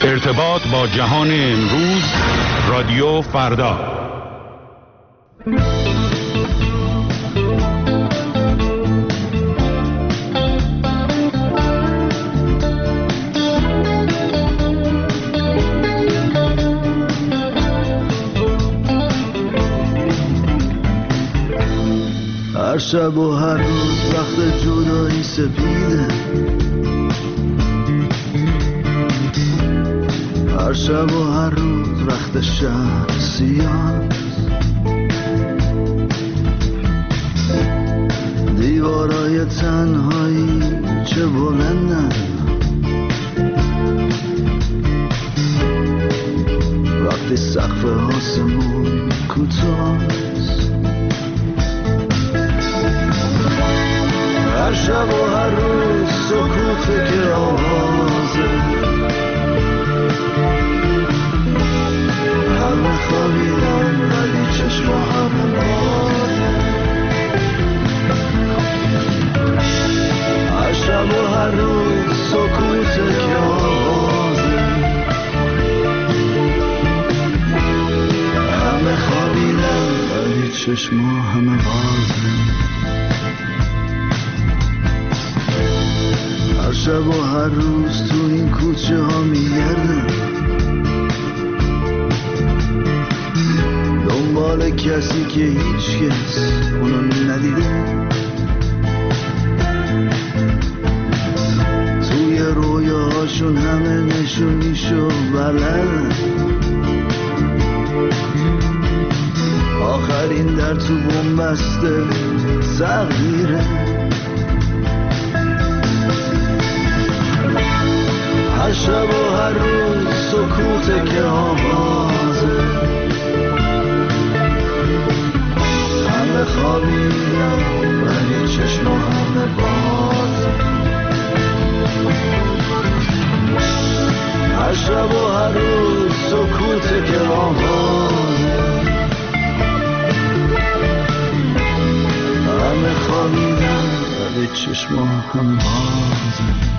ارتباط با جهان امروز، رادیو فردا. هر شب و هر روز وقت جدایی سپیده، هر شب و هر روز وقت شهر سیاه، دیوارای تنهایی چه بلندن، وقتی سقف آسمون کوتاست. هر شب و هر روز سکوته که آوازه، همه خوابیدن ولی چشما همه بازه. هر شب و هر روز سکوته که آوازه، همه خوابیدن ولی چشما همه بازه. هر شب و هر روز تو این کوچه ها میگردم، دنبال کسی که هیچ کس اونو ندیده. توی رویاهاشون همه نشونیشو بلدن، آخرین در تو بنبسته تغییره. هر شب و هر روز سکوته که آوازه، همه خوابیدن ولی چشم همه بازه. هر شب و هر روز سکوته که آوازه، همه خوابیدن ولی چشم همه بازه.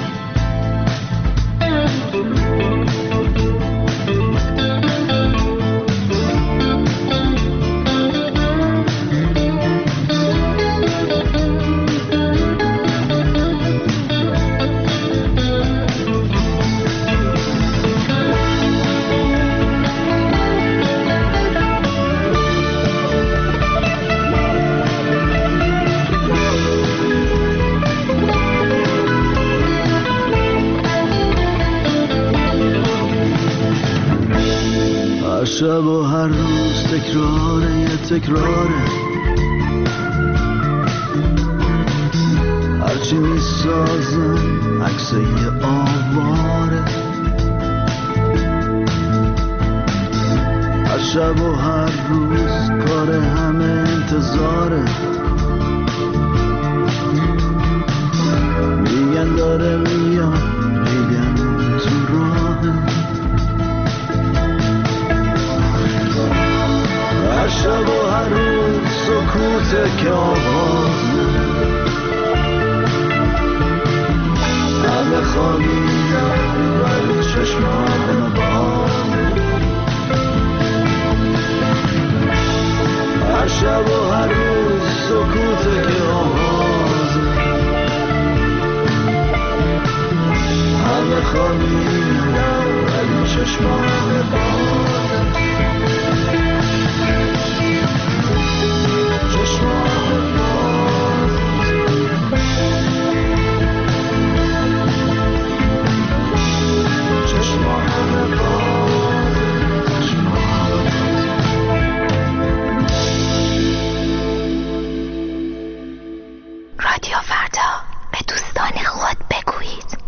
شب و هر روز تکراره یه تکراره، هرچی میسازم عکس یه آواره. هر شب و هر روز کار همه انتظاره، میگن داره میاد، میگن تو راهه. هر شب و هر روز سکوته که آوازه، همه خوابیدن ولی چشم همه بازه. هر شب و هر روز سکوته که آوازه، همه خوابیدن ولی چشم همه بازه. رادیو فردا، به دوستان خود بگویید.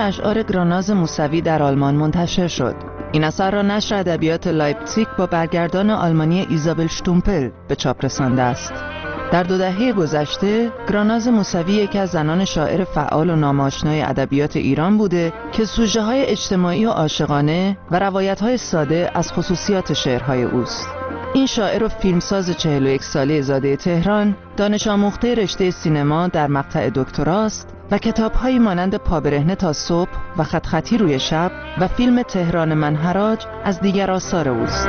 اشعار گراناز موسوی در آلمان منتشر شد. این اثر را نشر ادبیات لایپزیگ با برگردان آلمانی ایزابل شتومپل به چاپ رسانده است. در 2 دهه گذشته، گراناز موسوی یکی از زنان شاعر فعال و نام‌آشنای ادبیات ایران بوده که سوژه‌های اجتماعی و عاشقانه و روایت‌های ساده از خصوصیات شعرهای اوست. این شاعر و فیلمساز 41 ساله زاده تهران، دانش آموخته رشته سینما در مقطع دکتراست و کتاب‌هایی مانند پا برهنه تا صبح و خط خطی روی شب و فیلم تهران من حراج از دیگر آثار اوست.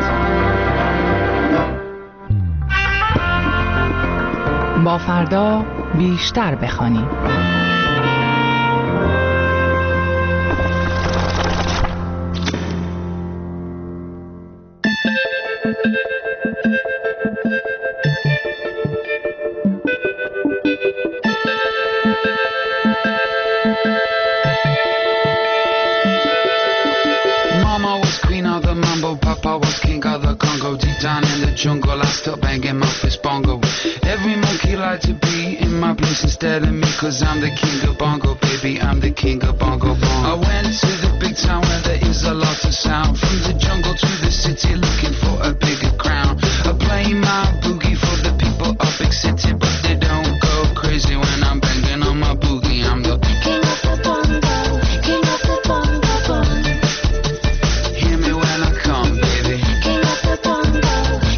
با فردا بیشتر بخوانیم. Jungle, I still banging my fist bongo. Every monkey like to be in my place instead of me, cause I'm the king of bongo, baby, I'm the king of bongo bongo. I went to the big town where there is a lot of sound, from the jungle to the city looking for a bigger crown. I play my boogie for the people of big city, but they don't go crazy when I'm banging on my boogie. I'm the king of the bongo, king of the bongo bongo. Hear me when I come, baby. King of the bongo.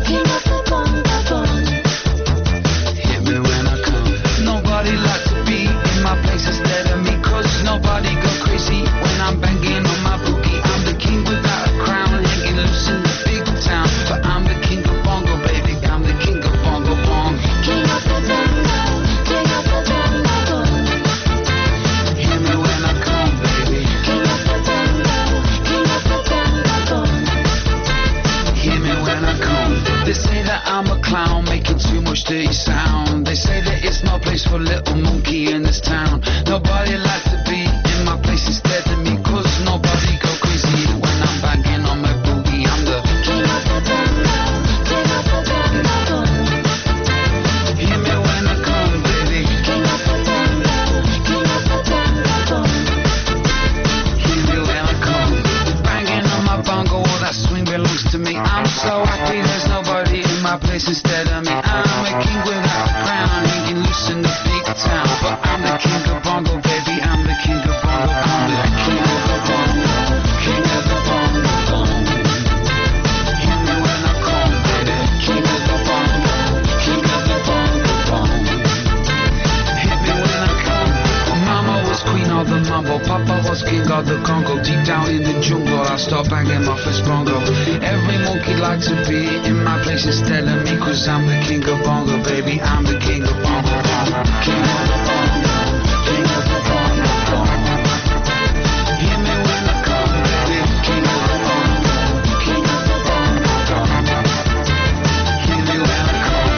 Nobody go crazy when I'm banging on my boogie. I'm the king without a crown, hanging loose in the big town. But I'm the king of bongo, baby. I'm the king of bongo bongo. King of the bongo, king of the bongo bongo. Hear me when I come, baby. King of the bongo, king of the bongo bongo. Hear me when I come. They say that I'm a clown, making too much dirty sound. They say that it's no place for little monkey in this town. Nobody likes to be in my place instead of me, cause nobody go crazy when I'm banging on my boogie. I'm the king of the bongo, king of the bongo bongo. Hear me when I come, baby. King of the bongo, king of the bongo bongo. Hear me when I come, banging on my bongo, all that swing belongs to me. I'm so happy there's nobody in my place instead of me. I'm a king without a crown, hanging loose in the big town. But I'm the king of bongo, baby. I'm the king of bongo. I'm the king of the bongo, king of the bongo bongo. Hear me when I come, baby. King of the bongo, king of the bongo bongo. Hit me when I come. Mama was queen of the mambo, Papa was king of the Congo. Deep down in the jungle, I start banging my first bongo. Every monkey likes to be in my place instead of me, cause I'm the king of bongo, baby. I'm the king of bongo bongo. King of the bongo, king of the bongo bongo. Hear me when I come, baby. King of the bongo, king of the bongo bongo. Hear me when I come.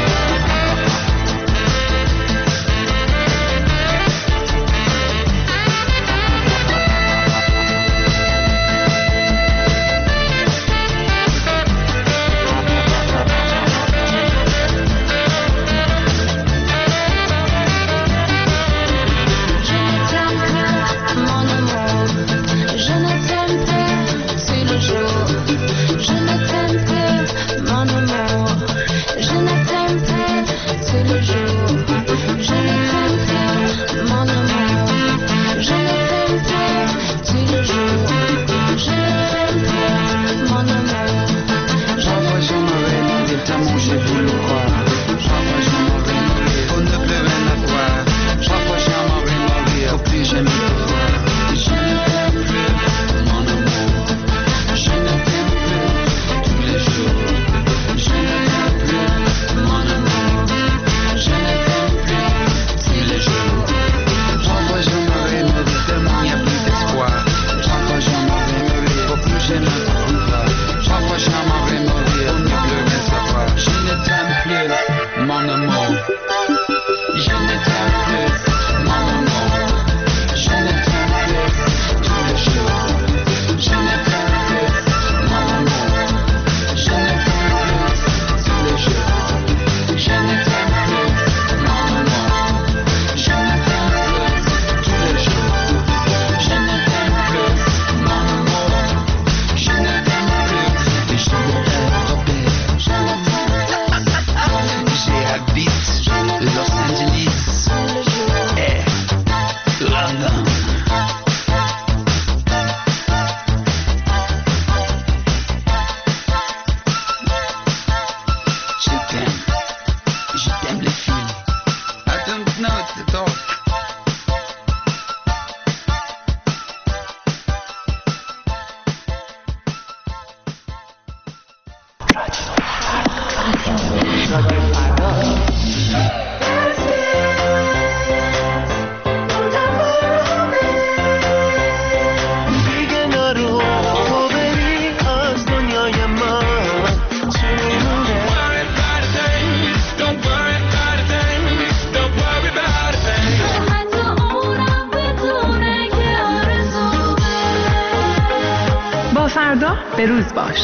فردا به روز باش.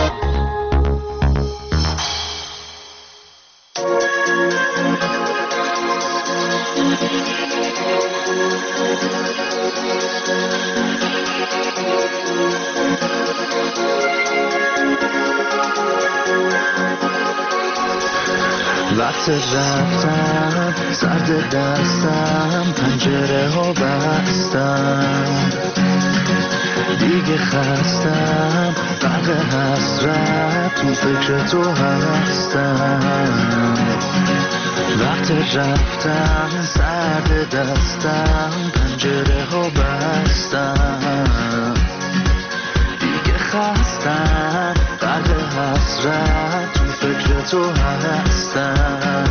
وقت رفتم سرد دستم پنجره ها بستم دیگه خستم غرق حسرت تو فکر تو هستم وقت رفتم سرد دستم پنجره ها بستم دیگه خستم غرق حسرت تو فکر تو هستم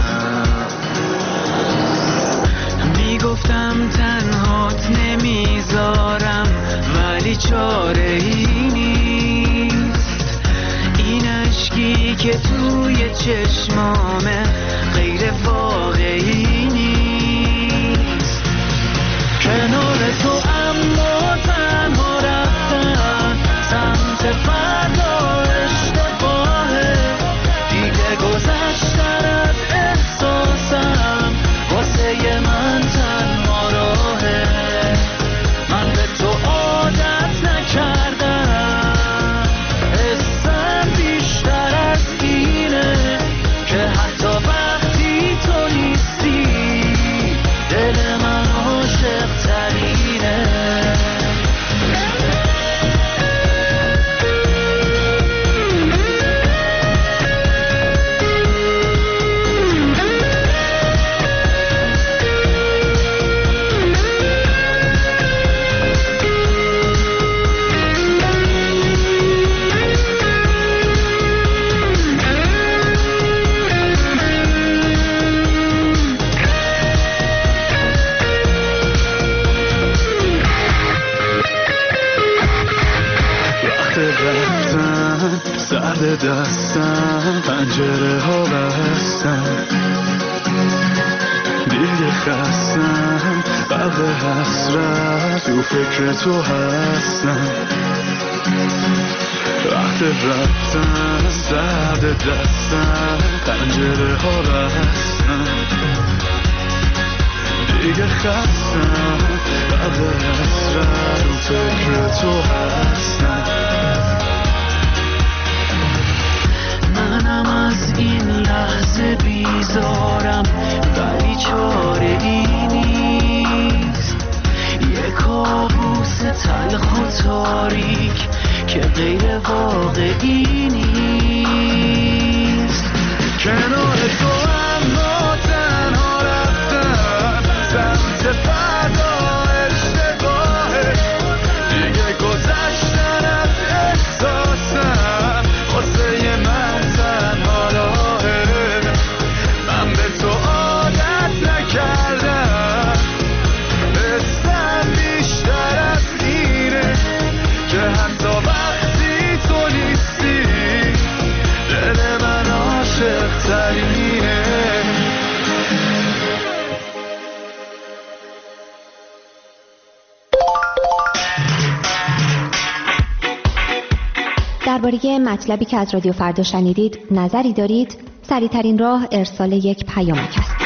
میگفتم تنهات نمیذارم ولی چاره ای نیست این اشکی که توی چشمامه غیر واقعی نیست کنار تو اما تنها رفتن سمت فردا اشتباهه دیگه گذشتن از احساسم واسه من تنها راهه من به تو عادت نکردم حسم بیشتر از اینه که حتی وقتی تو نیستی دل من عاشق ترینه سرد دستم پنجره ها بستم دیگه خستم غرق حسرت تو فکر تو هستم وقت رفتم سرد دستم پنجره ها بستم دیگه خستم غرق حسرت تو فکر تو هستم منم از این لحظه بیزارم ولی چاره ای نیست یه کابوس تلخ و تاریک که غیر واقعی نیست کنار تو اما تنها رفتم سمت فردا اشتباهه دیگه گذشتن از احساسم واسه من تنها راهه من به تو عادت نکردم حسم بیشتر از اینه که حتی وقتی تو نیستی دل من عاشق ترینه درباره مطلبی که از رادیو فردا شنیدید نظری دارید؟ سریع‌ترین راه ارسال یک پیامک است.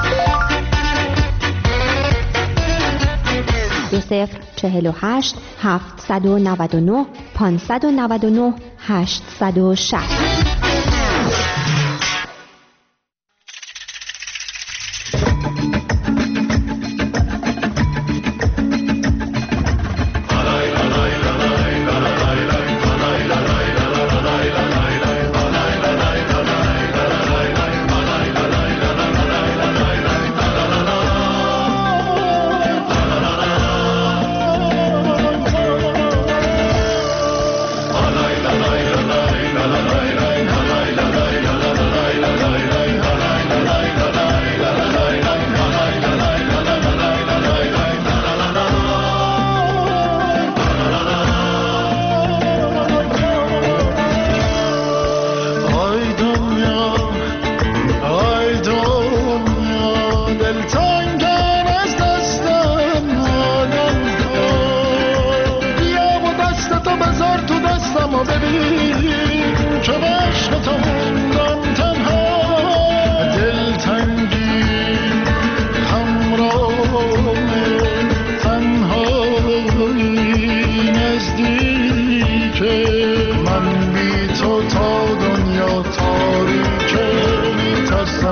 2048 799 599 860. la la la la la la la تو تا دنیا تاریکه میترسم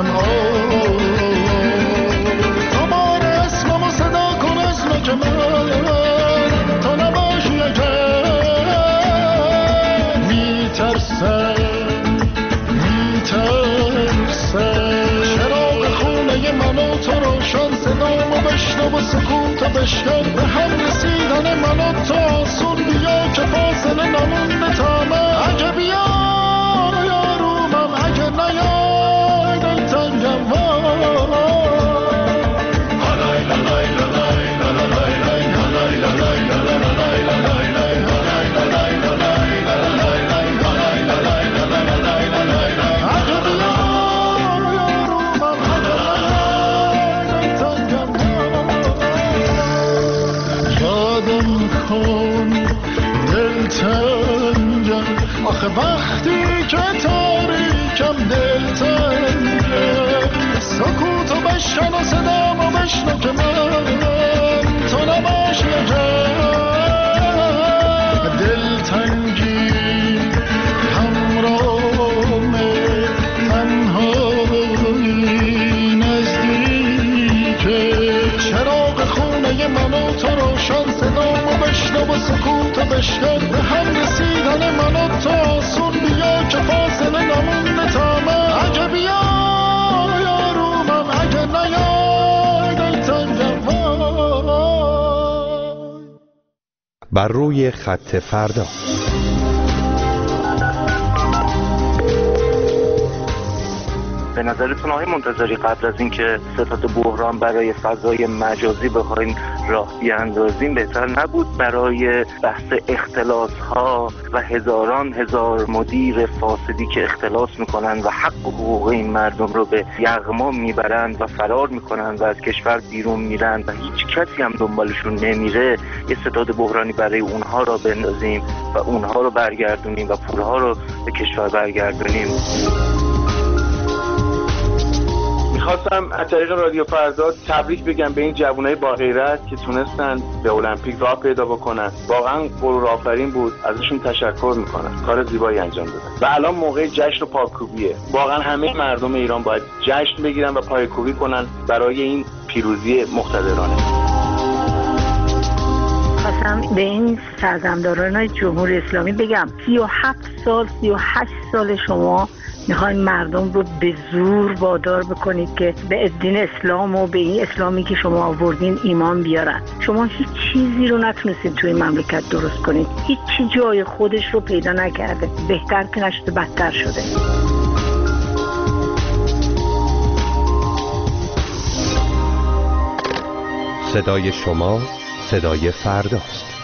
دوباره اسممو صدا کن از نک من تو نباشی اگر میترسم چراغ خونه من و تو روشن صدامو بشنو و سکوتو بشکن به هم رسیدن من و تو آسون بیا که فاصله نمونده تا من اگه بیا یارومم اگه نیای دلتنگم آخه وقتی که تاریکم دلتنگم سکوتو بشکن و صدامو بشنو که من تو نباشی اگر دلتنگی همراهمه تنهایی نزدیکه چراغ خونه من و تو روشن صدامو بشنو و سکوتو بشکن به هم رسیدن من و تو آسون بیا که فاصله نمونده تا من اگه بیا یارومم اگه نیای دلتنگم بر روی خط فردا. به نظرتون آقای منتظری قبل از اینکه ستاد بحران برای فضای مجازی بخوایم راه بیاندازیم بهتر نبود برای بحث اختلاس ها و هزاران هزار مدیر فاسدی که اختلاس میکنن و حق و حقوق این مردم رو به یغما میبرند و فرار میکنن و از کشور بیرون میرن و هیچ کسی هم دنبالشون نمیره یه ستاد بحرانی برای اونها را بندازیم و اونها رو برگردونیم و پولها رو به کشور برگردونیم. خواستم از طریق رادیو فردا تبریک بگم به این جوانای با غیرت که تونستن به المپیک راه پیدا بکنن. واقعا غرور آفرین بود، ازشون تشکر میکنم، کار زیبایی انجام دادن و الان موقع جشن و پایکوبیه. واقعا همه مردم ایران باید جشن بگیرن و پایکوبی کنن برای این پیروزی مقتدرانه. خواستم به این سرگردانان جمهوری اسلامی بگم 38 سال شما میخواین مردم رو به زور وادار بکنید که به دین اسلام و به این اسلامی که شما آوردین ایمان بیارن. شما هیچ چیزی رو نتونستید توی مملکت درست کنید، هیچ چی جای خودش رو پیدا نکرده، بهتر که نشده بدتر شده. صدای شما صدای فرداست.